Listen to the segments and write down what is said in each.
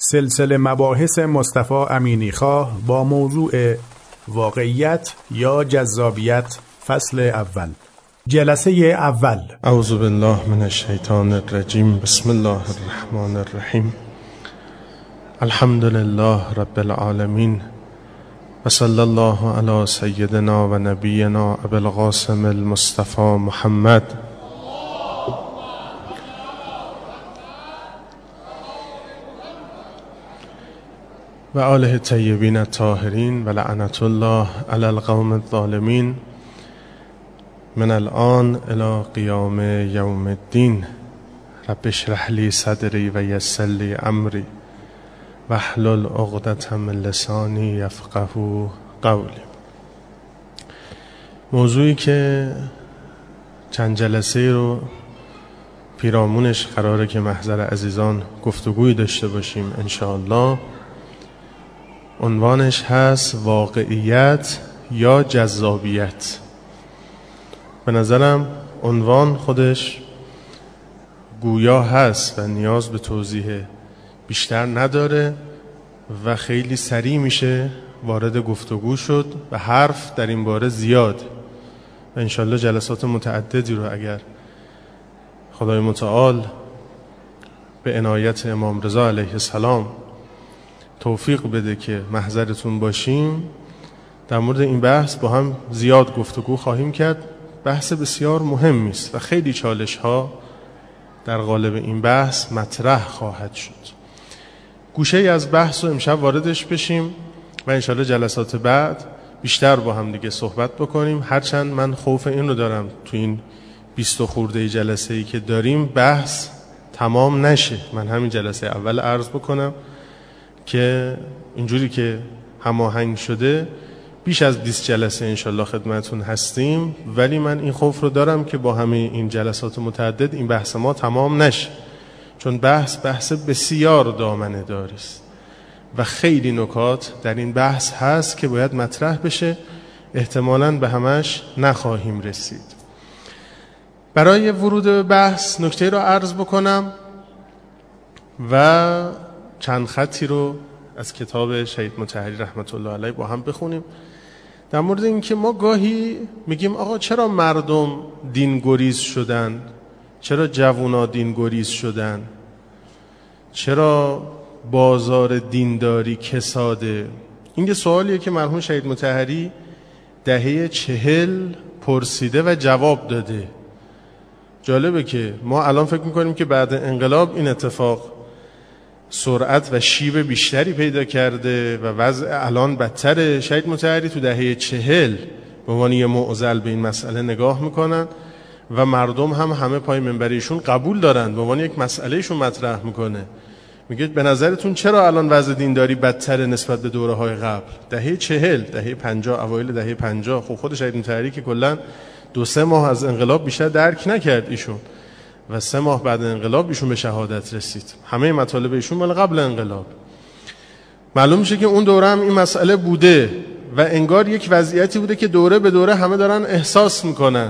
سلسله مباحث مصطفی امینیخواه با موضوع واقعیت یا جذابیت فصل اول. جلسه اول. اعوذ بالله من الشیطان الرجیم. بسم الله الرحمن الرحیم. الحمد لله رب العالمین و صلی الله علی سیدنا و نبینا ابی القاسم المصطفى محمد و آله الطیبین الطاهرین و لعنت الله علی القوم الظالمین من الان الی قیام یوم الدین. رب اشرح لی صدری و یسر لی امری واحلل عقدة من لسانی یفقهوا قولی. موضوعی که چند جلسه رو پیرامونش قراره که محضر عزیزان گفتگوی داشته باشیم انشاءالله، عنوانش هست واقعیت یا جذابیت. به نظرم عنوان خودش گویا هست و نیاز به توضیح بیشتر نداره و خیلی سریع میشه وارد گفتگو شد و حرف در این باره زیاد و انشالله جلسات متعددی رو اگر خدای متعال به عنایت امام رضا علیه السلام توفیق بده که محضرتون باشیم، در مورد این بحث با هم زیاد گفتگو خواهیم کرد. بحث بسیار مهمی است و خیلی چالش ها در قالب این بحث مطرح خواهد شد. گوشه ای از بحث رو امشب واردش بشیم و انشالله جلسات بعد بیشتر با هم دیگه صحبت بکنیم. هرچند من خوف این رو دارم تو این 20 خورده جلسه ای که داریم بحث تمام نشه. من همین جلسه اول عرض بکنم که اینجوری که هماهنگ شده بیش از 20 جلسه انشالله خدمتون هستیم، ولی من این خوف رو دارم که با همه این جلسات متعدد این بحث ما تمام نشه، چون بحث بسیار دامنه دار است و خیلی نکات در این بحث هست که باید مطرح بشه. احتمالاً به همش نخواهیم رسید. برای ورود به بحث نکته رو عرض بکنم و چند خطی رو از کتاب شهید مطهری رحمت الله علیه با هم بخونیم در مورد این که ما گاهی میگیم آقا چرا مردم دینگریز شدن، چرا جوونا دینگریز شدن، چرا بازار دینداری کساده. این یه سوالیه که مرحوم شهید مطهری دهه 40 پرسیده و جواب داده. جالبه که ما الان فکر میکنیم که بعد انقلاب این اتفاق سرعت و شیب بیشتری پیدا کرده و وضع الان بدتره. شهید مطهری تو دهه 40 به عنوان یه معضل به این مسئله نگاه میکنن و مردم هم همه پای منبریشون قبول دارن، به عنوان یک مسئلهشون مطرح میکنه. میگه به نظرتون چرا الان وضع دینداری بدتره نسبت به دوره‌های قبل؟ دهه 40، دهه 50، اوایل دهه 50. خب خود شهید مطهری که کلا 2-3 ماه از انقلاب بیشتر درک نکرد ایشون و 3 ماه بعد انقلاب ایشون به شهادت رسید. همه مطالب ایشون مال قبل انقلاب. معلوم میشه که اون دوره هم این مسئله بوده و انگار یک وضعیتی بوده که دوره به دوره همه دارن احساس میکنن.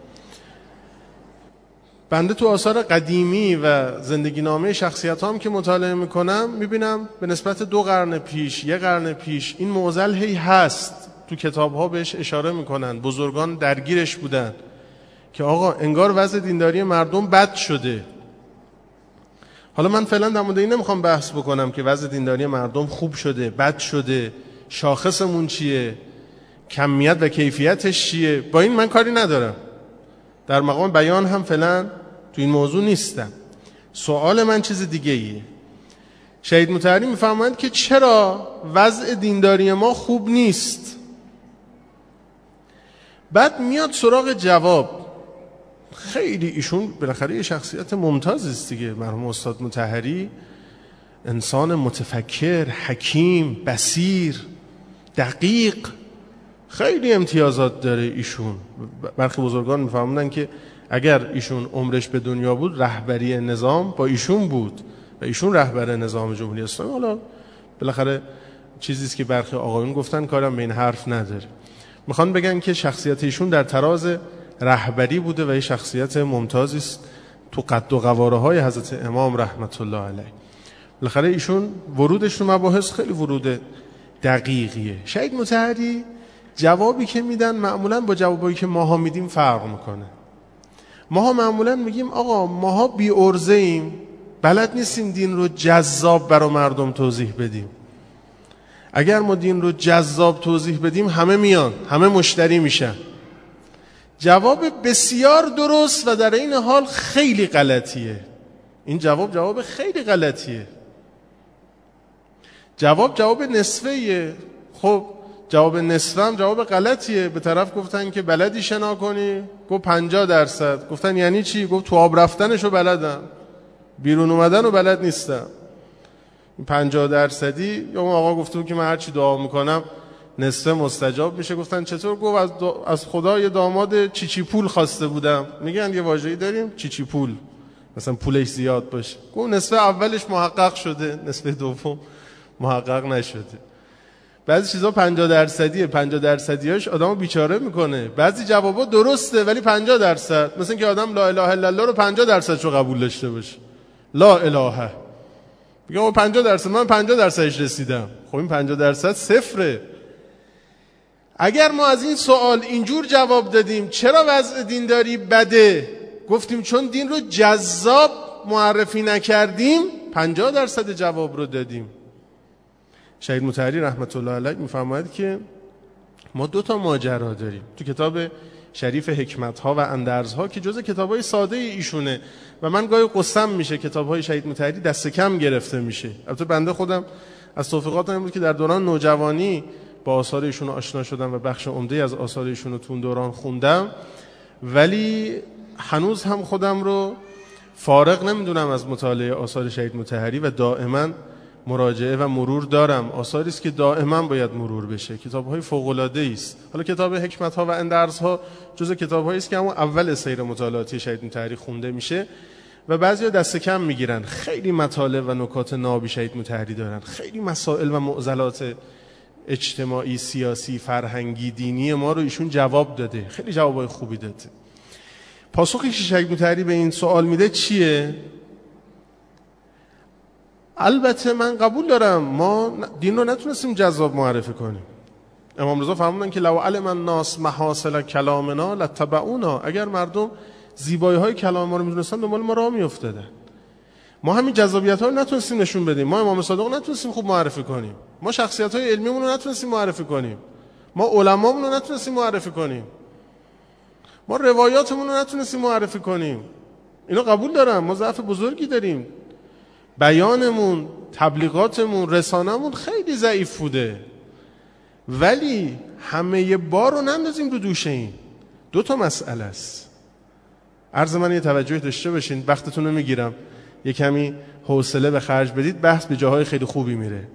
بنده تو آثار قدیمی و زندگی نامه شخصیت هم که مطالعه میکنم میبینم به نسبت 2 قرن پیش، 1 قرن پیش این معضل هی هست. تو کتاب ها بهش اشاره میکنن، بزرگان درگیرش بودن که آقا انگار وضع دینداری مردم بد شده. حالا من فعلا در مورد این نمیخوام بحث بکنم که وضع دینداری مردم خوب شده، بد شده، شاخصمون چیه، کمیت و کیفیتش چیه. با این من کاری ندارم، در مقام بیان هم فعلا تو این موضوع نیستم. سوال من چیز دیگه ایه. شهید مطهری میفرمایند که چرا وضع دینداری ما خوب نیست؟ بعد میاد سراغ جواب. خیلی ایشون بالاخره یه شخصیت ممتازی است دیگه. مرحوم استاد مطهری انسان متفکر، حکیم، بصیر، دقیق، خیلی امتیازات داره ایشون. برخی بزرگان میفهموندن که اگر ایشون عمرش به دنیا بود رهبری نظام با ایشون بود و ایشون رهبر نظام جمهوری اسلامی. حالا بالاخره چیزی است که برخی آقایون گفتن، کارم به این حرف نداره. میخوان بگن که شخصیت ایشون در تراز رهبری بوده و یه شخصیت ممتازی است تو قد و قواره های حضرت امام رحمت الله علیه. بالاخره ایشون ورودش تو مباحث خیلی ورود دقیقیه. شهید مطهری جوابی که میدن معمولا با جوابایی که ماها میدیم فرق میکنه. ماها معمولا میگیم آقا ماها بی ارزه ایم، بلد نیستیم دین رو جذاب برای مردم توضیح بدیم. اگر ما دین رو جذاب توضیح بدیم همه میان، همه مشتری میشن. جواب بسیار درست و در این حال خیلی غلطیه. این جواب خیلی غلطیه. جواب نصفه‌ایه. خب جواب نصفه هم جواب غلطیه. به طرف گفتن که بلدی شنا کنی؟ گفت 50%. گفتن یعنی چی؟ گفت تو آب رفتنشو بلدم، بیرون اومدن رو بلد نیستم. این 50%. یا اون آقا گفته که من هر چی دعا میکنم نصفه مستجاب میشه. گفتن چطور؟ گفت از خدا یه داماد چیچی پول خواسته بودم. میگن یه واژه‌ای داریم چیچی پول، مثلا پولش زیاد باشه. گفت نصفه اولش محقق شده، نصفه دوم محقق نشده. بعضی چیزا 50%، 50%هاش آدمو بیچاره میکنه. بعضی جوابا درسته ولی 50%، مثلا که آدم لا اله الا الله رو 50% رو قبول داشته باشه. لا اله میگم 50%، من 50%ش رسیدم. خب این 50% صفره. اگر ما از این سوال اینجور جواب دادیم چرا وضع دینداری بده، گفتیم چون دین رو جذاب معرفی نکردیم، 50% جواب رو دادیم. شهید مطهری رحمت الله علیه میفرماید که ما 2 ماجرا داریم تو کتاب شریف حکمت‌ها و اندرزها که جزء کتاب‌های ساده ایشونه و من گاهی قصه‌ام میشه کتاب‌های شهید مطهری دست کم گرفته میشه. البته بنده خودم از توفیقات این بود که در دوران نوجوانی با آثار ایشون آشنا شدم و بخش عمده از آثار ایشون رو تو اون دوران خوندم، ولی هنوز هم خودم رو فارغ نمیدونم از مطالعه آثار شهید مطهری و دائما مراجعه و مرور دارم. آثاری است که دائما باید مرور بشه. کتاب‌های فوق‌العاده است. حالا کتاب حکمت‌ها و اندرزها جزء کتاب‌هایی است که همون اول سیر مطالعاتی شهید مطهری خونده میشه و بعضیا دست کم میگیرن. خیلی مطالب و نکات نابی شهید مطهری دارن. خیلی مسائل و معضلات اجتماعی، سیاسی، فرهنگی، دینی ما رو ایشون جواب داده. خیلی جوابای خوبی داده. پاسخی که شهید مطهری به این سوال میده چیه؟ البته من قبول دارم ما دین رو نتونستیم جذاب معرفی کنیم. امام رضا فرمودن که لو علم الناس محاسن کلامنا لاتبعونا. اگر مردم زیبایی‌های کلام ما رو می‌دونستن دنبال ما راه می‌افتادن. ما همین جذابیت‌ها رو نتونستیم نشون بدیم. ما امام صادق رو نتونستیم خوب معرفی کنیم. ما شخصیت‌های علمیمون رو نتونستیم معرفی کنیم. ما علمامون رو نتونستیم معرفی کنیم. ما روایاتمون رو نتونستیم معرفی کنیم. اینو قبول دارم. ما ضعف بزرگی داریم. بیانمون، تبلیغاتمون، رسانمون خیلی ضعیف بوده. ولی همه بار رو نندازیم رو دوش این. 2 مسئله است. عرض من یه توجه داشته باشین، وقتتون رو میگیرم. یه کمی حوصله به خرج بدید، بحث به جاهای خیلی خوبی میره.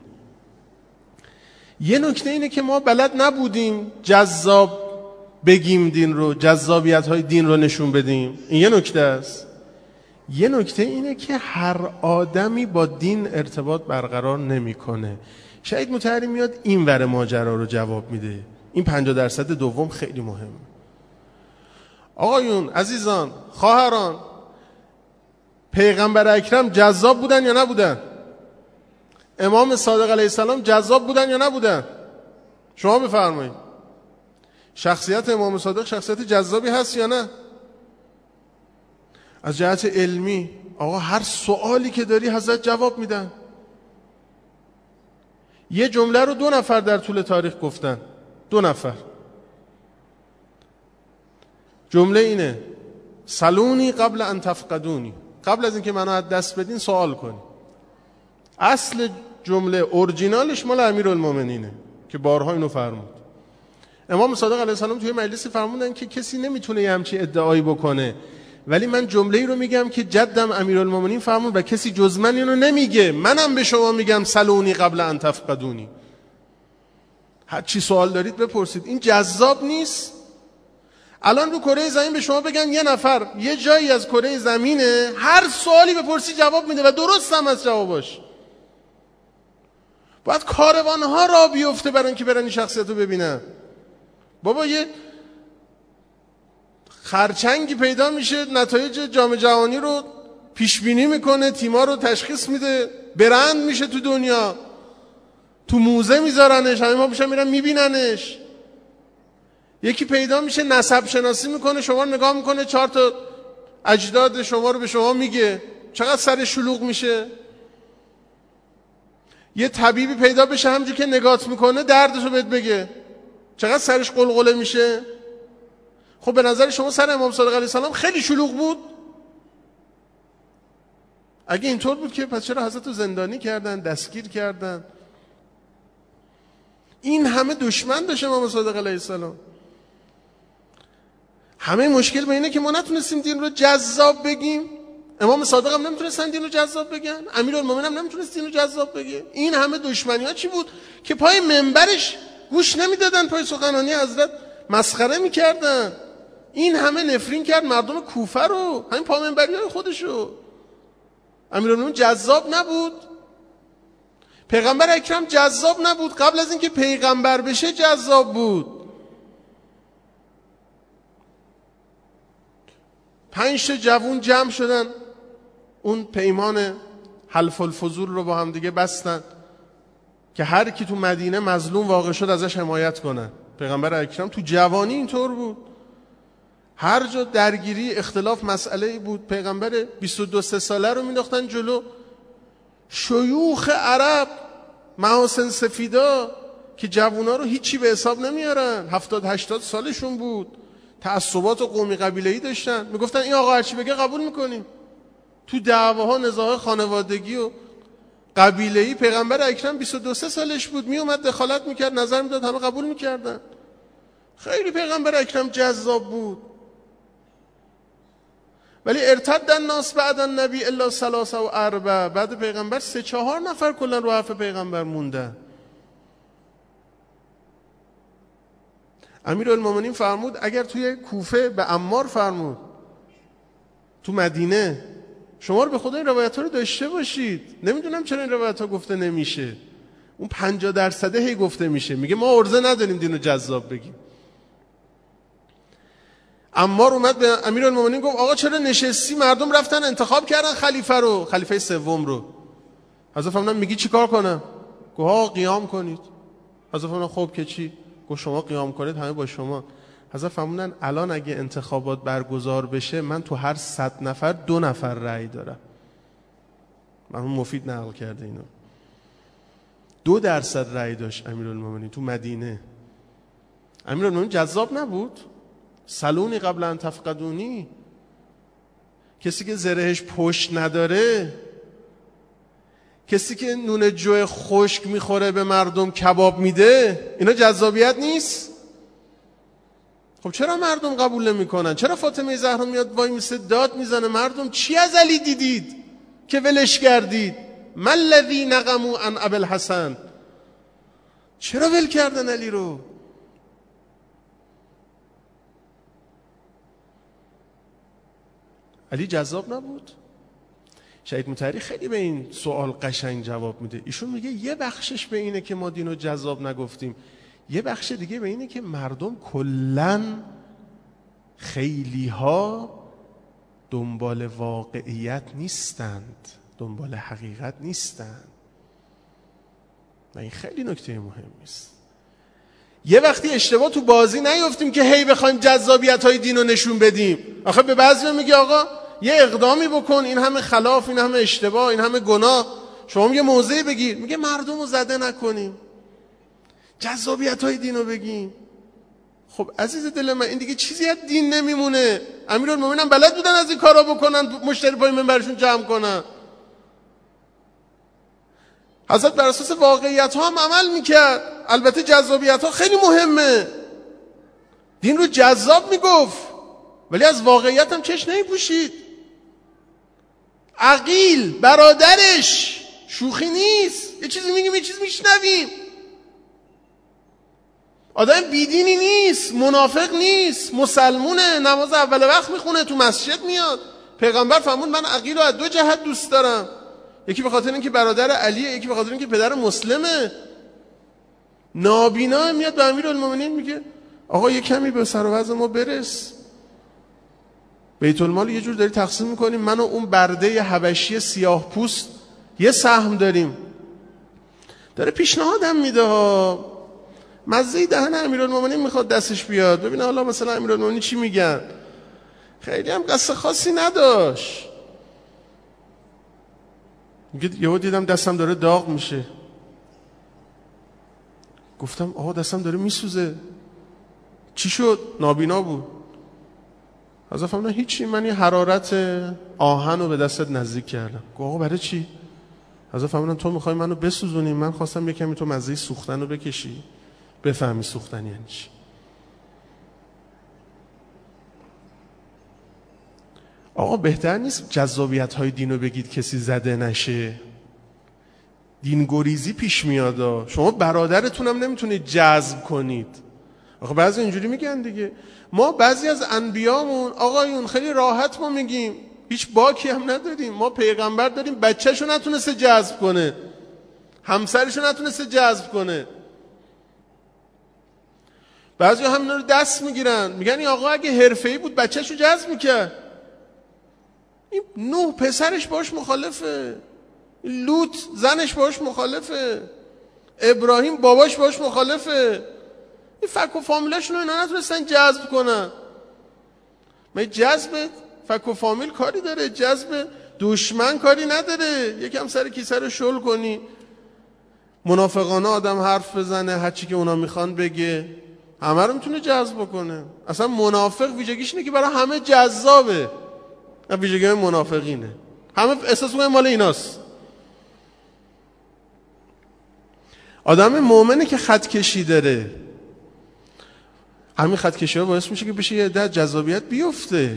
یه نکته اینه که ما بلد نبودیم جذاب بگیم دین رو، جذابیت‌های دین رو نشون بدیم. این یه نکته است. یه نکته اینه که هر آدمی با دین ارتباط برقرار نمی‌کنه. شهید مطهری میاد این ور ماجرا رو جواب میده. این 50% دوم خیلی مهمه. آقایون، عزیزان، خواهران، پیغمبر اکرم جذاب بودن یا نبودن؟ امام صادق علیه السلام جذاب بودن یا نبودن؟ شما بفرمایید. شخصیت امام صادق شخصیت جذابی هست یا نه؟ از جهت علمی آقا هر سوالی که داری حضرت جواب میدن. یه جمله رو 2 نفر در طول تاریخ گفتن. 2 نفر. جمله اینه: سلونی قبل ان تفقدونی. قبل از اینکه منو از دست بدین سوال کنی. اصل جمله اورجینالش مال امیرالمومنینه که بارها اینو فرمود. امام صادق علیه السلام توی مجلسی فرمودن که کسی نمیتونه یه همچین ادعایی بکنه، ولی من جمله‌ای رو میگم که جدم امیرالمومنین فرمود و کسی جز من اینو نمیگه. منم به شما میگم سلونی قبل ان تفقدونی. هر چی سوال دارید بپرسید. این جذاب نیست؟ الان رو کره زمین به شما بگن یه نفر یه جایی از کره زمینه، هر سوالی بپرسی جواب میده و درست هم از جواباش. باید کاروانها را بیفته برای اینکه برن این شخصیت رو ببینن. بابا یه خرچنگی پیدا میشه، نتایج جام جهانی رو پیش بینی میکنه، تیما رو تشخیص میده، برند میشه تو دنیا، تو موزه میذارنش، همه ما میشن میرن میبیننش. یکی پیدا میشه نسب شناسی میکنه، شما رو نگاه میکنه، 4 تا اجداد شما رو به شما میگه، چقدر سر شلوغ میشه. یه طبیبی پیدا بشه همونجوری که نگات میکنه دردشو بهت بگه، چقدر سرش قلقله میشه. خب به نظر شما سر امام صادق علیه السلام خیلی شلوغ بود؟ اگه اینطور بود که پس چرا حضرت رو زندانی کردن، دستگیر کردن؟ این همه دشمن داشت امام صادق علیه السلام. همه مشکل به اینه که ما نتونستیم دین رو جذاب بگیم. امام صادق هم نمیتونستن دین رو جذاب بگن، امیرالمومنین هم نمیتونست دین رو جذاب بگه. این همه دشمنی ها چی بود که پای منبرش گوش نمیدادن، پای سخنرانی حضرت مسخره میکردن. این همه نفرین کرد مردم کوفه رو، همین پا منبری های خودشو. امیرالمومنین جذاب نبود؟ پیغمبر اکرم جذاب نبود؟ قبل از اینکه پیغمبر بشه جذاب بود. 5 تا جوون جمع شدن، اون پیمان حلف الفضول رو با هم دیگه بستن که هر کی تو مدینه مظلوم واقع شد ازش حمایت کنن. پیغمبر اکرم تو جوانی اینطور بود. هر جا درگیری اختلاف مسئله بود، پیغمبر 22 ساله رو مینداختن جلو. شیوخ عرب، محاسن سفیدا که جوونا رو هیچی به حساب نمیارن، 70-80 سالشون بود، تعصبات و قومی قبیله‌ای داشتن، میگفتن این آقا هرچی بگه قبول میکنیم. تو دعواها، نزاعهای خانوادگی و قبیله‌ای پیغمبر اکرم 22 سالش بود، میومد دخالت میکرد، نظر میداد، همه قبول میکردن. خیلی پیغمبر اکرم جذاب بود. ولی ارتد الناس بعد النبی الا 3 و 4، بعد پیغمبر 3-4 نفر کلا رو حرف پیغمبر موندن. امیرالمومنین فرمود اگر توی کوفه به عمار فرمود تو مدینه شما رو به خدا این روایت ها رو داشته باشید. نمیدونم چرا این روایت ها گفته نمیشه. اون 50% هی گفته میشه، میگه ما عرضه نداریم دین رو جذاب بگیم. عمار اومد به امیرالمومنین گفت آقا چرا نشستی؟ مردم رفتن انتخاب کردن خلیفه رو، خلیفه سوم رو. حضرت فرمودن میگی چیکار کنم؟ گفت ها قیام کنید. حضرت فرمودن خب که چی؟ گفت شما قیام کنید همه با شما. حضرت فرمودن الان اگه انتخابات برگزار بشه من تو هر 100 نفر 2 نفر رأی دارم. مرحوم مفید نقل کرده اینو. 2% رأی داشت امیرالمومنین تو مدینه. امیرالمومنین جذاب نبود؟ سلونی قبل ان تفقدونی، کسی که زرهش پشت نداره، کسی که نون جو خشک میخوره به مردم کباب میده، اینا جذابیت نیست؟ خب چرا مردم قبول نمیکنن؟ چرا فاطمه زهرا میاد وای میسه داد میزنه مردم چی از علی دیدید که ولش کردید؟ ما الذی نقموا عن ابی الحسن، چرا ول کردن علی رو؟ علی جذاب نبود؟ شهید مطهری خیلی به این سوال قشنگ جواب میده. ایشون میگه یه بخشش به اینه که ما دینو جذاب نگفتیم، یه بخش دیگه به اینه که مردم کلن خیلی ها دنبال واقعیت نیستند، دنبال حقیقت نیستند. و این خیلی نکته مهمی است. یه وقتی اشتباه تو بازی نیفتیم که هی بخوایم جذابیت های دین رو نشون بدیم. آخه به بعضی میگه آقا یه اقدامی بکن، این همه خلاف، این همه اشتباه، این همه گناه، شما یه موضعی بگیر. میگه مردم رو زده نکنیم، جذابیت های دین رو بگیم. خب عزیز دل من این دیگه چیزی از دین نمیمونه. امیرالمومنین بلد بودن از این کارا بکنن، مشتری پای منبرشون جمع کنن. حضرت بر اساس واقعیت ها هم عمل میکرد. البته جذابیت ها خیلی مهمه، دین رو جذاب میگفت، ولی از واقعیت هم چشم نمیپوشید. عقیل برادرش شوخی نیست، یه چیزی میگیم یه چیز میشنویم. آدم بیدینی نیست، منافق نیست، مسلمونه، نماز اول وقت میخونه، تو مسجد میاد. پیغمبر فرمود من عقیل رو از 2 جهت دوست دارم، یکی به خاطر اینکه برادر علیه، یکی به خاطر اینکه پدر مسلمه. نابینا میاد به امیرالمومنین میگه آقا یه کمی به سر و وضع ما برس، بیت المال یه جور داری تقسیم میکنیم، من و اون برده حبشی سیاه پوست یه سهم داریم. داره پیشنهادم میده ها، مزه دهن امیرالمومنین میخواد دستش بیاد، ببینه حالا مثلا امیرالمومنین چی میگن. خیلی هم قصه خاصی نداشت. یهو دیدم دستم داره داغ میشه. گفتم آقا دستم داره میسوزه. چی شد؟ نابینا بود. از فهمیدم هیچی، من یه حرارت آهن رو به دستت نزدیک کردم. گفت آقا برای چی؟ از فهمیدم تو میخوای منو بسوزونی، من خواستم یه کمی تو مزه سوختن رو بکشی، بفهمی سوختن یعنی چی. آقا بهتر نیست جذابیت های دین رو بگید کسی زده نشه؟ دین گریزی پیش میاد. شما برادرتونم نمیتونید جذب کنید. آخه بعضی اینجوری میگن دیگه. ما بعضی از انبیامون آقایون خیلی راحت ما میگیم، هیچ باکی هم نداریم. ما پیغمبر داریم بچه‌شو نتونسته جذب کنه، همسرشو نتونسته جذب کنه. بعضی هم اینا رو دست میگیرن، میگن این آقا اگه حرفه‌ای بود بچه‌شو جذب میکرد. این نوح پسرش باش مخالفه، لوط زنش باش مخالفه، ابراهیم باباش باش مخالفه. این فک و فامیلاشون رو اینا نتونستن جذب کنن. ما جذب فک و فامیل کاری داره، جذب دشمن کاری نداره. یکم سر کیسه رو شل کنی، منافقانه آدم حرف بزنه، هرچی که اونا میخوان بگه، همه رو میتونه جذب کنه. اصلا منافق ویژگیش اینه که برای همه جذابه. ویژگی منافقینه، همه احساس میکنن مال ایناست. آدم مومنه که خط کشی داره، همین خط کشی ها باعث میشه که بشه یه عده جذابیت بیفته.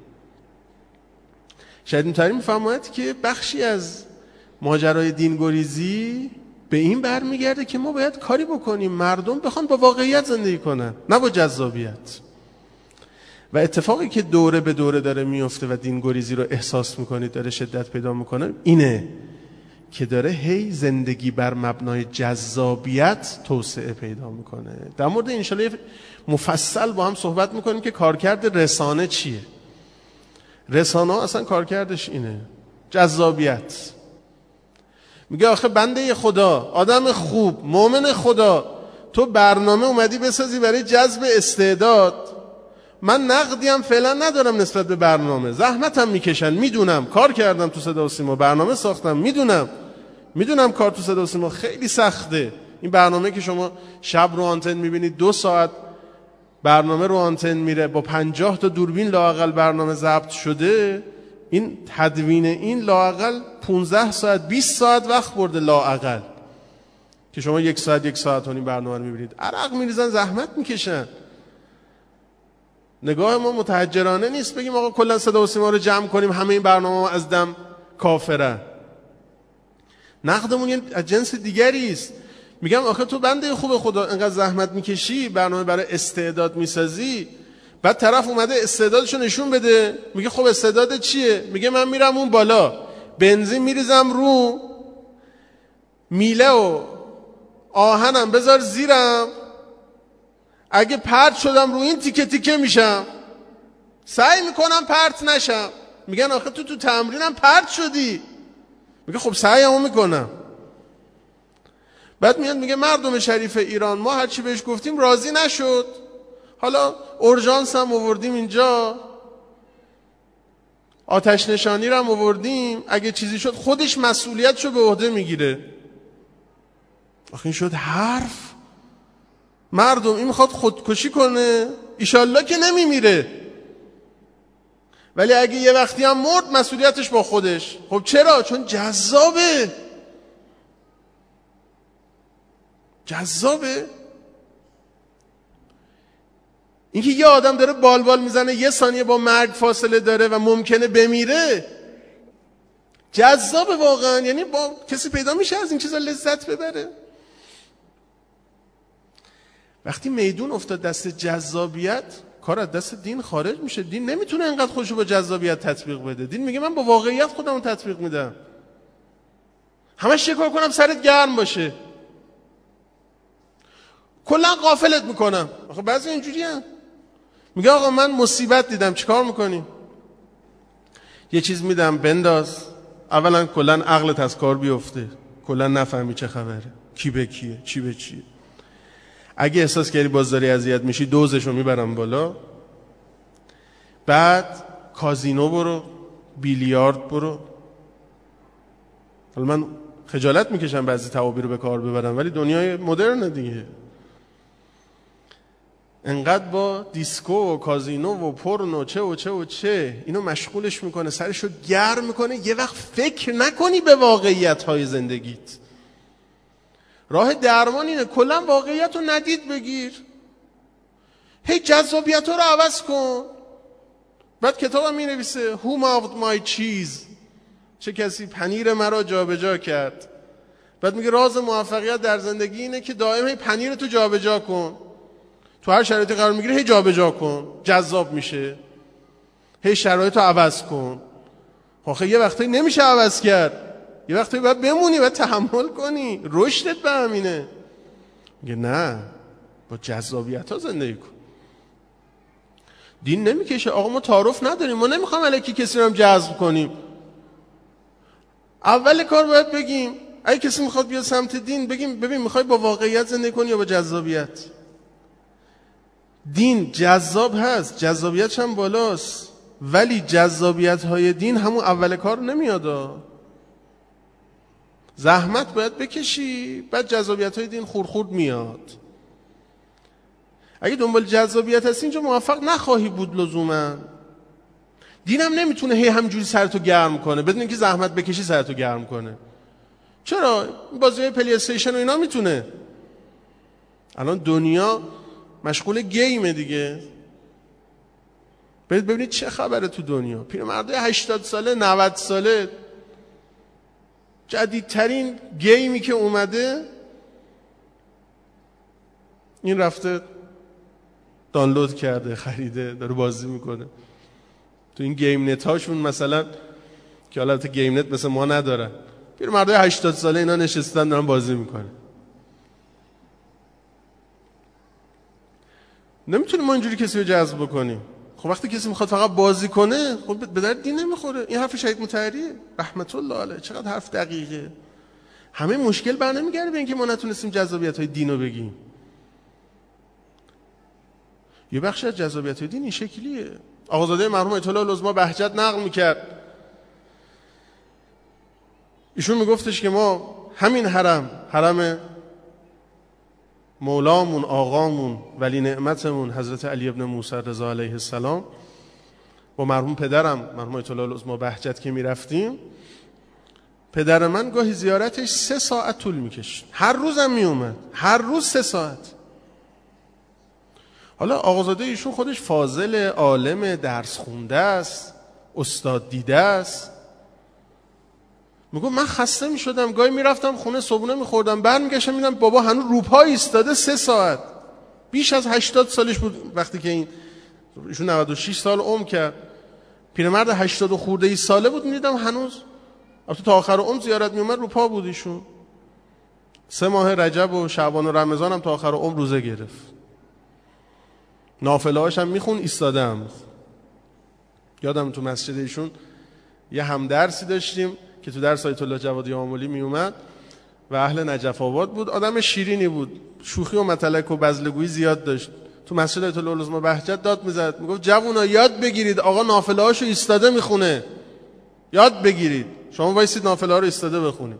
شاید اینطوری میفهمید که بخشی از ماجرای دینگریزی به این برمیگرده که ما باید کاری بکنیم مردم بخوان با واقعیت زندگی کنن، نه با جذابیت. و اتفاقی که دوره به دوره داره میفته و دینگریزی رو احساس میکنید داره شدت پیدا میکنه اینه که داره هی زندگی بر مبنای جذابیت توسعه پیدا میکنه. در مورد انشالله مفصل با هم صحبت میکنیم که کارکرد رسانه چیه. رسانه اصلا کارکردش اینه، جذابیت. میگه آخه بنده خدا، آدم خوب، مؤمن خدا، تو برنامه اومدی بسازی برای جذب استعداد. من نقدی هم فعلا ندارم نسبت به برنامه، زحمتم میکشن، میدونم، کار کردم تو صدا و سیما، برنامه ساختم، میدونم کار تو صدا و سیما خیلی سخته. این برنامه که شما شب رو آنتن میبینید 2 ساعت برنامه رو آنتن میره، با 50 تا دوربین لااقل برنامه ضبط شده، این تدوین این لااقل 15 ساعت 20 ساعت وقت برده لااقل، که شما 1 ساعت و نیم برنامه رو میبینید. عرق میریزن، زحمت میکشن. نگاه ما متحجرانه نیست بگیم آقا کلا صدا و سیما رو جمع کنیم همه این برنامه از دم کافره. نقدمون یه از جنس دیگری است. میگم آخه تو بنده خوب خدا انقدر زحمت میکشی، برنامه برای استعداد میسازی، بعد طرف اومده استعدادشو نشون بده، میگه خب استعداد چیه؟ میگه من میرم اون بالا بنزین میریزم رو، میله و آهنم بذار زیرم، اگه پرت شدم رو این تیکه تیکه میشم، سعی میکنم پرت نشم. میگن آخه تو تمرینم پرت شدی. میگه خب سعیمو میکنم. بعد میاد میگه مردم شریف ایران ما هرچی بهش گفتیم راضی نشد، حالا اورژانس هم آوردیم اینجا، آتش نشانی رو هم آوردیم، اگه چیزی شد خودش مسئولیتشو به عهده میگیره. آخه این شد حرف؟ مردم این میخواد خودکشی کنه، ایشالله که نمیمیره، ولی اگه یه وقتی هم مرد مسئولیتش با خودش. خب چرا؟ چون جذابه. اینکه یه آدم داره بالبال میزنه 1 ثانیه با مرگ فاصله داره و ممکنه بمیره، جذابه واقعا. یعنی با کسی پیدا میشه از این چیزا لذت ببره. وقتی میدون افتاد دست جذابیت، کار از دست دین خارج میشه. دین نمیتونه اینقدر خودشو با جذابیت تطبیق بده. دین میگه من با واقعیت خودمو تطبیق میدم، همش چه کار کنم سرت گرم باشه، کلا غافلت میکنم. آخه بعضی اینجوری هم میگه آقا من مصیبت دیدم، چیکار میکنی؟ یه چیز میدم بنداز، اولا کلا عقلت از کار بیفته، کلا نفهمی چه خبره، کی به کیه، چی به چیه. اگه احساس کردی باز داری اذیت میشی، دوزشو میبرم بالا. بعد کازینو برو، بیلیارد برو. حالا من خجالت میکشم بعضی تعابیر رو به کار ببرم، ولی دنیای مدرن دیگه. انقدر با دیسکو و کازینو و پورنو چه و چه و چه اینو مشغولش میکنه، سرشو گرم میکنه. یه وقت فکر نکنی به واقعیت های زندگیت. راه درمان اینه کلا واقعیت رو ندید بگیر، هی جذابیت رو عوض کن. بعد کتابم می نویسه Who moved my cheese، چه کسی پنیر مرا جابجا کرد. بعد میگه راز موفقیت در زندگی اینه که دائم هی پنیر تو جابجا کن، تو هر شرایطی قرار میگیره هی جابجا کن، جذاب میشه. هی شرایط رو عوض کن. آخه یه وقتی نمیشه عوض کرد، یه وقتی باید بمونی و تحمل کنی. رشدت به همینه. میگه نه، با جذابیت ها زندگی کن. دین نمیکشه. آقا ما تعارف نداریم، ما نمیخوام الکی کسی رو هم جذب کنیم. اول کار باید بگیم اگه کسی میخواد بیاد سمت دین، بگیم ببین میخوای با واقعیت زندگی کنی یا با جذابیت؟ دین جذاب هست، جذابیتش هم بالاست، ولی جذابیت های دین همون اول کار نمیاد. زحمت باید بکشی، بعد جذابیت های دین خورد میاد. اگه دنبال جذابیت هستی اینجا موفق نخواهی بود لزوما. دین هم نمیتونه هی همجوری سرتو گرم کنه بدون اینکه زحمت بکشی سرتو گرم کنه. چرا؟ بازی پلی استیشن و اینا میتونه. الان دنیا مشغول گیمه دیگه. برید ببینید چه خبره تو دنیا. پیرمردای 80 ساله 90 ساله جدیدترین گیمی که اومده این رفته دانلود کرده، خریده، داره بازی میکنه. تو این گیم نت هاشون مثلا که البته گیم نت مثل ما ندارن، پیرمردای 80 ساله اینا نشستن دارن بازی میکنه. نمیتونیم ما اینجوری کسی رو جذب بکنیم. خب وقتی کسی میخواد فقط بازی کنه، خب به درد دین نمیخوره. این حرف شهید مطهری رحمت الله علیه چقدر حرف دقیقه. همه مشکل برنمیگرده به اینکه ما نتونستیم جذابیت های دین رو بگیم. یه بخش از جذابیت های دین این شکلیه. آقازاده مرحوم آیت الله العظمی بهجت نقل میکرد، ایشون میگفتش که ما همین حرم مولامون، آقامون، ولی نعمتمون حضرت علی ابن موسی رضا علیه السلام با مرحوم پدرم مرحوم آیت الله العظمی بهجت که میرفتیم، پدر من گاهی زیارتش 3 ساعت طول میکشید. هر روزم میومد، هر روز 3 ساعت. حالا آقازاده ایشون خودش فاضل، عالم، درس خونده است، استاد دیده است. میگم من خسته میشدم، گاهی میرفتم خونه صبحونه میخوردم، برمیگشتم میدم بابا هنوز روپا ایستاده 3 ساعت. بیش از 80 سالش بود وقتی که ایشون 96 سال عمر کرد. پیرمرد 80 خورده ای ساله بود، میدیدم هنوز تا آخر عمر زیارت میومد روپا بود ایشون. 3 ماه رجب و شعبان و رمضان هم تا آخر عمر روزه گرفت. نافله هاش هم میخون ایستاده هم. یادم تو مسجد ایشون یه همدرسی داشتیم که تو درس آیت الله جوادی آملی میومد و اهل نجف آباد بود. آدم شیرینی بود، شوخی و متلک و بزلگویی زیاد داشت. تو مسجد آیت الله العظمی بهجت داد میزد، میگفت جوونا یاد بگیرید آقا نافله هاشو ایستاده میخونه، یاد بگیرید. شما وایسید نافله ها رو ایستاده بخونید.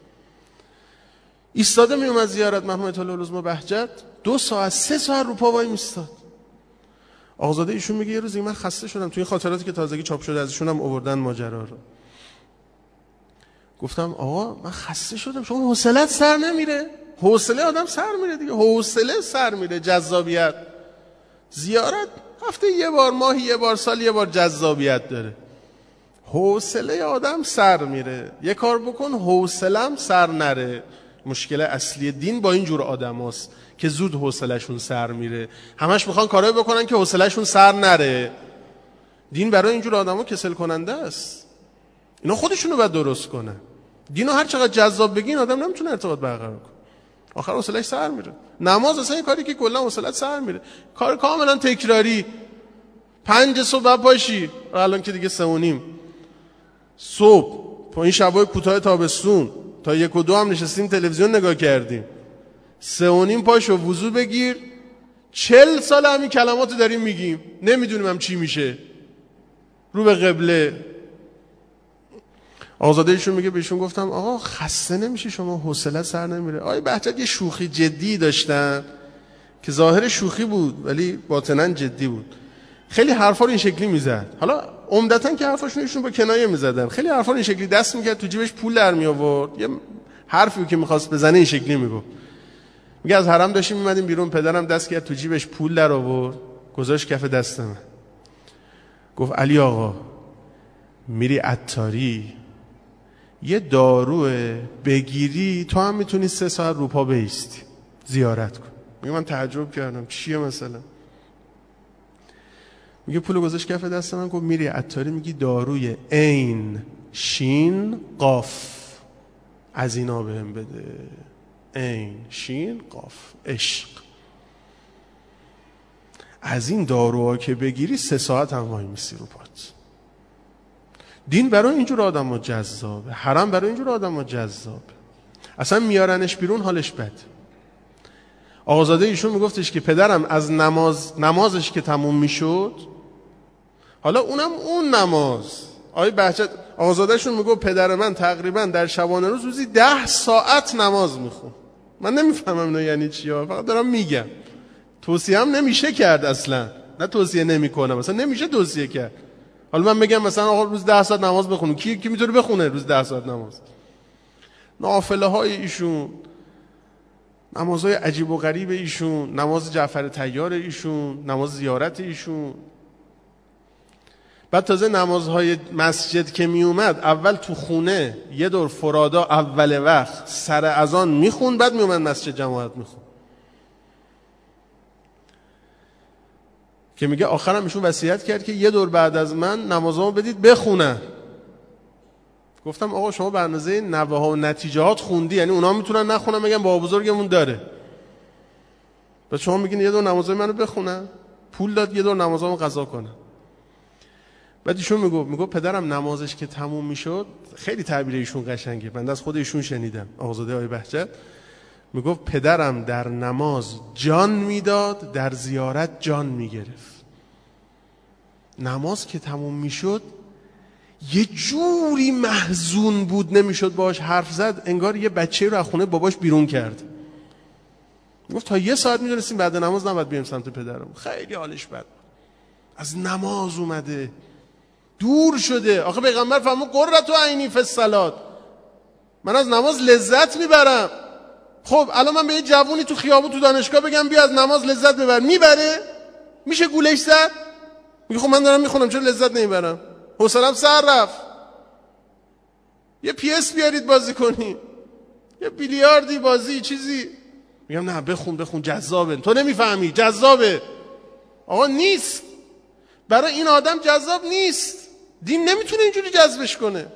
ایستاده میومد زیارت مرحوم آیت الله العظمی بهجت، 2 ساعت 3 ساعت رو پا وای میستاد. آقازاده ایشون میگه یه روز من خسته شدم، توی خاطراتی که تازگی چاپ شده ازشون هم آوردن ماجرا رو. گفتم آقا من خسته شدم، شما حوصله‌ات سر نمیره؟ حوصله آدم سر میره دیگه، حوصله سر میره. جذابیت زیارت هفته یه بار، ماهی یه بار، سال یه بار جذابیت داره. حوصله آدم سر میره. یه کار بکن حوصله‌ام سر نره. مشکل اصلی دین با این جور آدماست که زود حوصله‌شون سر میره. همش میخوان کارایی بکنن که حوصله‌شون سر نره. دین برای این جور آدما کسل کننده است. اینا خودشونو باید درست کنن. دینو هر چقدر جذاب بگین آدم نمیتونه ارتباط برقرار کنه. آخر حوصله‌اش سر میره. نماز اصلا کاری که کلا حوصله‌ات سر میره. کار کاملا تکراری. 5 صبح پاشی، الان که دیگه 3:30 صبح تو این شبای کوتاه تابستون تا 1 و 2 هم نشستیم تلویزیون نگاه کردیم، 3 و نیم پاشو وضو بگیر، 40 سال همین کلماتو داریم میگیم، نمیدونیم هم چی میشه. رو به قبله. آقازاده ایشون میگه بهشون گفتم آقا خسته نمیشه شما؟ حوصله سر نمیره؟ آقای بهجت یه شوخی جدی داشتن که ظاهر شوخی بود ولی باطناً جدی بود. خیلی حرفا رو این شکلی میزد. حالا عمدتاً که حرفاشون ایشون با کنایه میزدن، خیلی حرفا رو این شکلی دست میکرد تو جیبش پول در می آورد، یه حرفی که میخواست بزنه این شکلی میگفت. میگه از حرم داشتیم میمدیم بیرون، پدرم دست کرد تو جیبش پول در آورد، گذاشت کف دست من، گفت علی آقا میری عطاری یه داروه بگیری تو هم میتونی 3 ساعت رو پا بایستی زیارت کن. میگه من تعجب کردم چیه مثلا؟ میگه پولو گذاشت کف دست من، گفت میری عطاری میگی داروی عین شین قاف از اینا بهم بده. عین شین قاف عشق. از این داروها که بگیری 3 ساعت هم وای میسی رو پات. دین برای اینجور آدم‌ها جذابه، حرم برای اینجور آدم‌ها جذابه. اصلا میارنش بیرون حالش بد. آقازاده ایشون میگفتش که پدرم از نمازش که تموم میشد، حالا اونم اون نماز، آقای بهجت آقازاده شون میگفت پدر من تقریبا در شبانه روز روزی 10 ساعت نماز میخون. من نمیفهمم اینا یعنی چی، فقط دارم میگم. توصیه هم نمیشه کرد اصلا، نه توصیه نمیکنم، مثلا نمیشه توصیه کرد. حالا من بگم مثلا آقا روز 10 ساعت نماز بخونی، کی میتونه بخونه روز 10 ساعت نماز؟ نافله های ایشون، نمازهای عجیب و غریب ایشون، نماز جعفر طیار ایشون، نماز زیارت ایشون. بعد تازه نمازهای مسجد که می اومد اول تو خونه یه دور فرادا اول وقت سر اذان میخون، بعد می اومد مسجد جماعت میخون. که میگه آخرم ایشون وصیت کرد که یه دور بعد از من نمازامو بدید بخونن. گفتم آقا شما به اندازه نوه ها و نتیجهات خوندی، یعنی اونا میتونن نخونن بگن بابا بزرگمون داره، بعد شما میگین یه دور نمازای منو بخونن؟ پول داد یه دور نمازامو قضا کنن. بعد ایشون میگفت پدرم نمازش که تموم میشد، خیلی تعبیر ایشون قشنگه، من از خود ایشون شنیدم، آقازاده آقای بهجت میگفت پدرم در نماز جان میداد، در زیارت جان میگرفت. نماز که تموم میشد یه جوری محزون بود، نمیشد باهاش حرف زد، انگار یه بچه رو از خونه باباش بیرون کرد. گفت تا 1 ساعت میدونستیم بعد نماز نباید بریم سمت پدرم. خیلی حالش بد، از نماز اومده دور شده. آخه پیغمبر فرمود قرۃ عینی فی الصلاه، من از نماز لذت میبرم. خب الان من به یه جوونی تو خیابون تو دانشگاه بگم بیا از نماز لذت ببر، میبره؟ میشه گولش زد؟ میگه خب من دارم میخونم چرا لذت نمیبرم؟ حوصله‌ام سر رفت. یه PS بیارید بازی کنیم، یه بیلیاردی بازی چیزی. میگم نه بخون جذابه. تو نمیفهمی جذابه. آقا نیست، برای این آدم جذاب نیست. دین نمیتونه اینجوری جذبش کنه.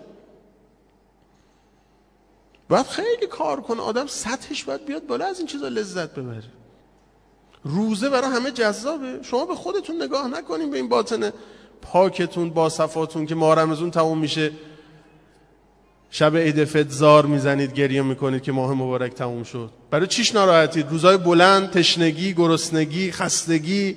باید خیلی کار کنه آدم، سطحش باید بیاد بالا، از این چیزا لذت ببره. روزه برای همه جذابه، شما به خودتون نگاه نکنین، به این باطن پاکتون با صفاتون که ماه رمضان تموم میشه شب عید فطر زار میزنید، گریه میکنید که ماه مبارک تموم شد. برای چیش ناراحتید؟ روزای بلند، تشنگی، گرسنگی، خستگی.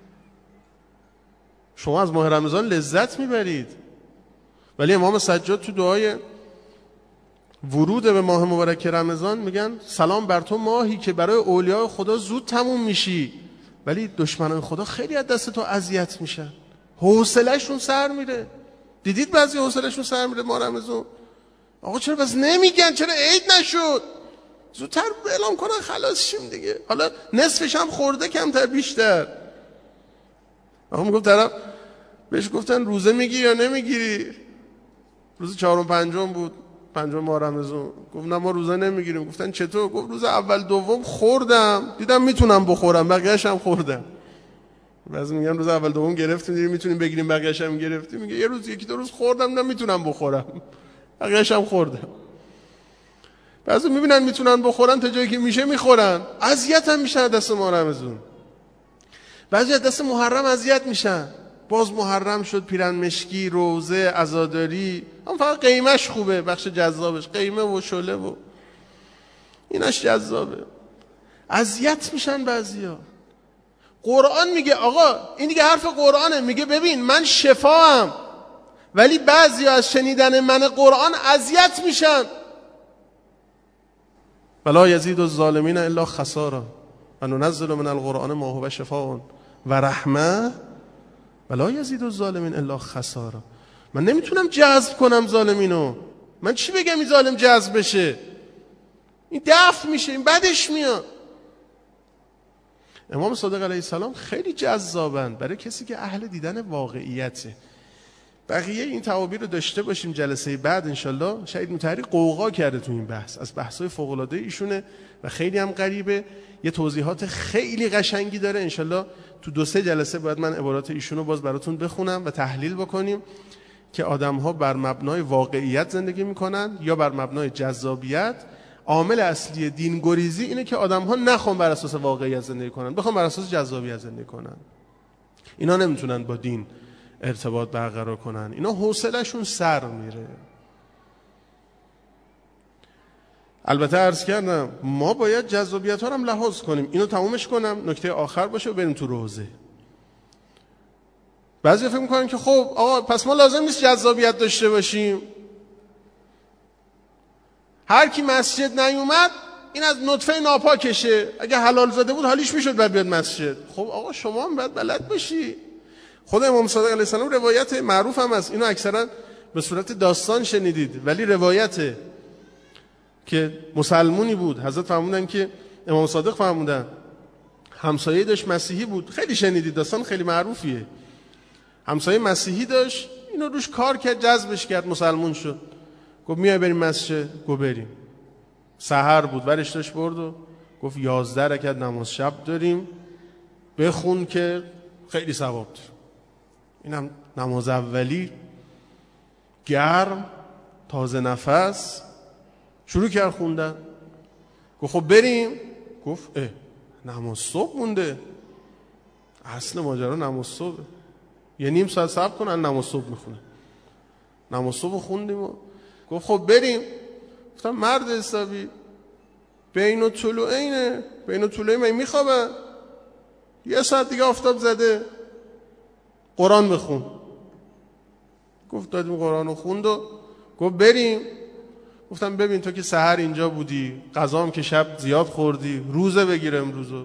شما از ماه رمضان لذت میبرید. ولی امام سجاد تو دعای ورود به ماه مبارک رمضان میگن سلام بر تو ماهی که برای اولیاء خدا زود تموم میشی، ولی دشمنان خدا خیلی از دست تو اذیت میشن، حوصله‌شون سر میره. دیدید بعضی حوصله‌شون سر میره ماه رمضان. آقا چرا بس نمیگن؟ چرا عید نشد؟ زودتر اعلام کنن خلاص شیم دیگه. حالا نصفش هم خورده، کمتر بیشتر. آقا میگفت طرف بهش گفتن روزه میگیری یا نمیگیری؟ روز 4 و 5 بود، 5 ماه رمضان. گفت نه ما روزه نمیگیریم. گفتن چطور؟ گفت روز اول دوم خوردم، دیدم میتونم بخورم، بقیه‌اش هم خوردم. بعضی میگن روز اول دوم گرفتیم دیدیم میتونیم بگیریم، بقیه‌اش هم گرفتیم. میگه یه روز 1-2 روز خوردم دیدم میتونم بخورم، بقیه‌اش هم خوردم. بعضی میبینن میتونن بخورن تا جایی که میشه میخورن، اذیت هم میشن دست ماه رمضان. بعضی از دست محرم اذیت میشن. باز محرم شد، پیرن مشکی، روزه، عزاداری. اما فقط قیمش خوبه، بخش جذابش قیمه و شله و ایناش جذابه. اذیت میشن بعضیا. قرآن میگه آقا این دیگه حرف قرآنه، میگه ببین من شفاام، ولی بعضیا از شنیدن من قرآن اذیت میشن. ولا یزید الظالمین الا خسارا و ننزل من القرآن ما هو شفاء و رحمه ولا یزید الظالمین الا خسارا. من نمیتونم جذب کنم ظالمینو. من چی بگم این ظالم جذب بشه؟ این دفع میشه، این بدش میاد. امام صادق علیه السلام خیلی جذابند برای کسی که اهل دیدن واقعیته. بقیه این تعابیر رو داشته باشیم جلسه بعد انشالله. شهید مطهری قوقا کرده تو این بحث، از بحث‌های فوق‌العاده ایشونه و خیلی هم غریبه، یه توضیحات خیلی قشنگی داره. انشالله تو 2-3 جلسه باید من عبارات ایشونو باز براتون بخونم و تحلیل بکنیم که آدم‌ها بر مبنای واقعیت زندگی میکنن یا بر مبنای جذابیت. عامل اصلی دین گریزی اینه که آدم‌ها نخوان بر اساس واقعیت زندگی کنن، بخوان بر اساس جذابیت زندگی کنن. اینا نمیتونن با دین ارتباط برقرار کنن، اینا حوصله‌شون سر میره. البته عرض کردم ما باید جذابیت ها رو هم لحاظ کنیم. اینو تمومش کنم، نکته آخر باشه و بریم تو روزه. بعضی فکر میکنن که خب آقا پس ما لازم نیست جذابیت داشته باشیم، هر کی مسجد نیومد این از نطفه ناپاکشه، اگه حلال زاده بود حالیش میشد بعد بیاد مسجد. خب آقا شما هم باید بلد باشی. خود امام صادق علیه السلام روایت معروف هم هست، اینو اکثرا به صورت داستان شنیدید، ولی روایت که مسلمونی بود، حضرت فرمودن که امام صادق فرمودن همسایه داشت مسیحی بود، خیلی شنیدید، داستان خیلی معروفیه. همسایه مسیحی داشت، اینو روش کار کرد، جذبش کرد، مسلمون شد. گفت میای بریم مسجد؟ گفت بریم. سحر بود، برش داشت برد و گفت 11 رکعت نماز شب داریم، بخون که خیلی ثواب داره. اینم نماز اولی، گرم، تازه نفس، شروع کرد خوندن. گفت خب بریم. گفت نماز صبح مونده، اصل ماجرا نماز صبح، یه نیم ساعت صبر کنن نماز صبح میخونه. نماز صبح خوندیم و گفت خب بریم. گفتم مرد حسابی بین الطلوعین میخوابن، 1 ساعت دیگه آفتاب زده، قرآن بخون. گفت دادیم قرآن رو خوند و گفت بریم. گفتم ببین تو که سحر اینجا بودی، غذا هم که شب زیاد خوردی، روزه بگیر امروزو.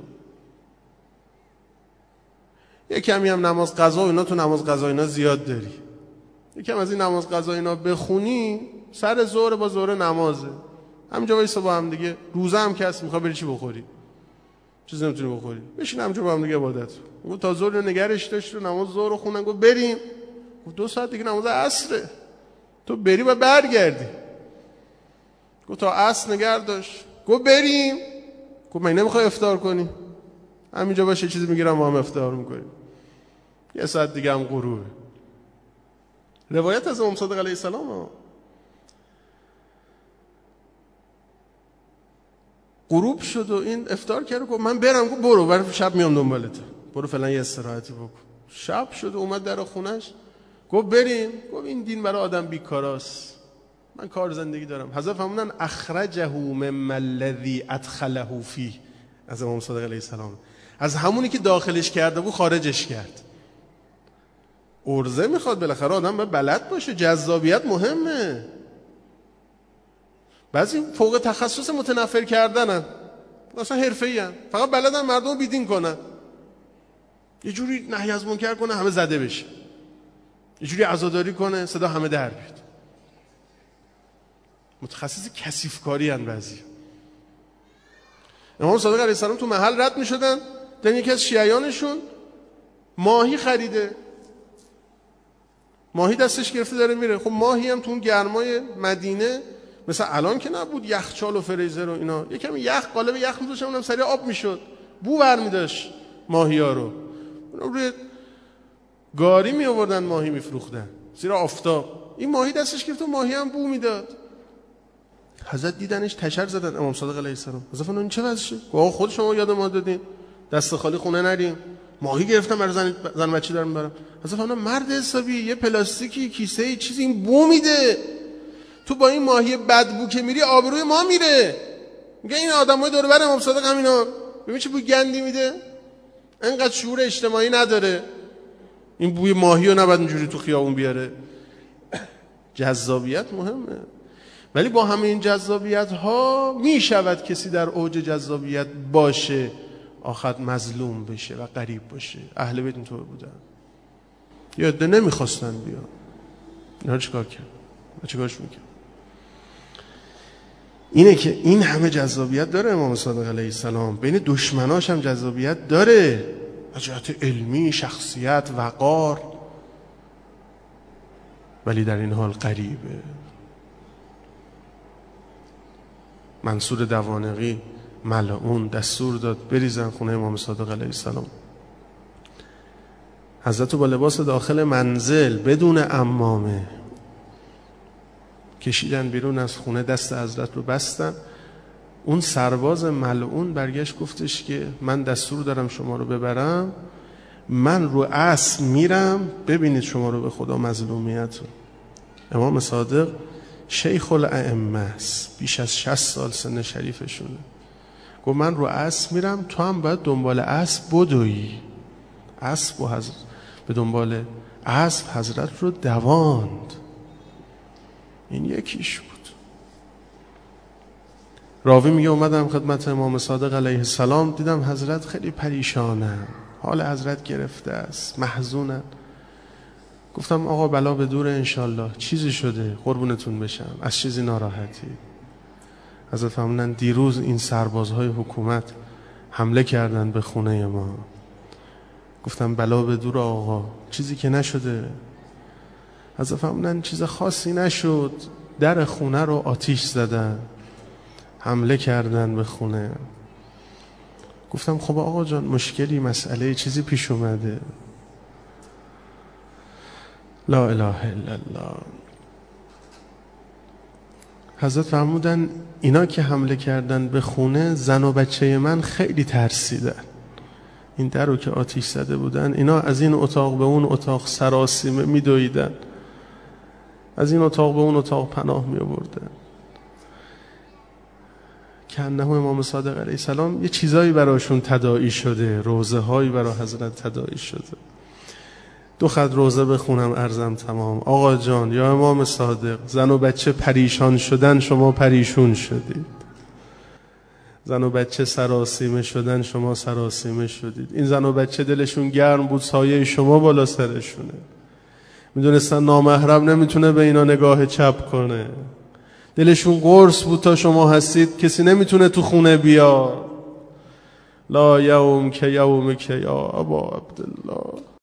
کمی هم نماز قضا و اینا، تو نماز قضا اینا زیاد داری، یکم از این نماز قضا اینا بخونی، سر ظهر با ظهر نمازه، همینجا وایسا با هم دیگه. روزه هم که هست، میخوای بری چی بخوری؟ چیزی نمیتونی بخوری، بشین همینجا با هم دیگه عبادت. گفت تا ظهر نگرش داشت و نماز ظهر رو خوندن. گفت بریم. گفت 2 ساعت دیگه نماز عصره، تو بری و برگردی. گفت تا عصر نگه داشت. گفت بریم. گفت من نمیخوای افطار کنی؟ همینجا باشه، چیزی میگیرم با هم افطار میکنیم. 1 ساعت دیگه هم غروبه. روایت از امام صادق علیه السلام. غروب شد و این افطار کرد. گفت من برم. گفت برو، برای شب میام دنبالت، برو فعلا یه استراحتی بکن. شب شد و اومد در خونش. گفت بریم. گفت این دین برای آدم بیکاراست، من کار زندگی دارم. حضرت فرمودن اخرجه مما الذی ادخله فیه، از امام صادق علیه السلام، از همونی که داخلش کرده بود خارجش کرد. ارزه میخواد بالاخره آدم باید بلد باشه، جذابیت مهمه. بعضی فوق تخصص متنفر کردنن، اصلا حرفه‌ای ان، فقط بلدن مردم بیدین کنن، یه جوری نهی از منکر کنه همه زده بشه، یه جوری عزاداری کنه صدا همه در بیاد. متخصص کثیف کاری ان بعضی. امام صادق علیه السلام تو محل رد میشدن، دیدن یکی از شیعیانشون ماهی خریده، ماهی دستش گرفته داره میره. خب ماهی هم تو اون گرمای مدینه مثلا الان که نبود، یخچال و فریزر و اینا، یکم یخ قالب یخ میذاشتن، اونم سریع آب میشد، بو برمی‌داشت ماهی‌ها رو. روی گاری می آوردن ماهی میفروختن زیر آفتاب. این ماهی دستش گرفت و ماهی هم بو میداد. حضرت دیدنش تشر زدن امام صادق علیه السلام. حضرت فرمودن این چه وضعشه؟ گفت خود شما یاد ما دادین، دست خالی خونه نریم، ماهی گرفتم برای زن بچه دارم میبرم. حضرت فرمودن مرد حسابی، یه پلاستیکی کیسه چیزی این بو میده، تو با این ماهی بدبو که میری آبروی ما میره. میگه این آدمای دور و بر امام صادق همینا، ببین چه بوی گندی میده، انقدر شعور اجتماعی نداره، این بوی ماهی رو نباید اینجوری تو خیابون بیاره. جذابیت مهمه، ولی با همه این جذابیت ها میشود کسی در اوج جذابیت باشه آخر مظلوم بشه و غریب باشه. اهل بیت اینطور بودن، یه عده نمیخواستن بیان، اینا چیکار کرد؟ چیکارش میکرد؟ اینه که این همه جذابیت داره امام صادق علیه السلام، بین دشمناش هم جذابیت داره، از جهت علمی، شخصیت، وقار، ولی در این حال غریبه. منصور دوانقی ملعون دستور داد بریزن خونه امام صادق علیه السلام. حضرت با لباس داخل منزل بدون عمامه کشیدن بیرون از خونه، دست حضرت رو بستن. اون سرباز ملعون برگشت گفتش که من دستور دارم شما رو ببرم، من رو اسب میرم، ببینید شما رو به خدا مظلومیت رو. امام صادق شیخ الائمه است، بیش از 60 سال سن شریفشونه. گفت من رو اسب میرم، تو هم باید دنبال اسب بدویی. اسب و به دنبال اسب حضرت رو دواند. این یکیش بود. راوی میگه اومدم خدمت امام صادق علیه السلام، دیدم حضرت خیلی پریشانن، حال حضرت گرفته است، محزونن. گفتم آقا بلا به دور انشالله، چیزی شده قربونتون بشم، از چیزی ناراحتی؟ حضرت فرمودن دیروز این سربازهای حکومت حمله کردن به خونه ما. گفتم بلا به دور آقا، چیزی که نشده. حضرت فرمودن چیز خاصی نشد، در خونه رو آتیش زدن، حمله کردن به خونه. گفتم خب آقا جان مشکلی، مسئله، چیزی پیش اومده؟ لا اله الا الله. حضرت فرمودن اینا که حمله کردن به خونه، زن و بچه من خیلی ترسیدن. این در رو که آتیش زده بودن، اینا از این اتاق به اون اتاق سراسیمه میدویدن، از این اتاق به اون اتاق پناه می آوردن. که انه امام صادق علیه السلام یه چیزایی براشون تداعی شده، روزه هایی برای حضرت تداعی شده. 2 خط روزه بخونم عرضم تمام. آقا جان یا امام صادق، زن و بچه پریشان شدن، شما پریشون شدید. زن و بچه سراسیمه شدن، شما سراسیمه شدید. این زن و بچه دلشون گرم بود، سایه شما بالا سرشونه. میدونستن نامحرم نمیتونه به اینا نگاه چپ کنه. دلشون قرص بود تا شما هستید، کسی نمیتونه تو خونه بیاد. لا یوم که یوم که یا ابا عبدالله.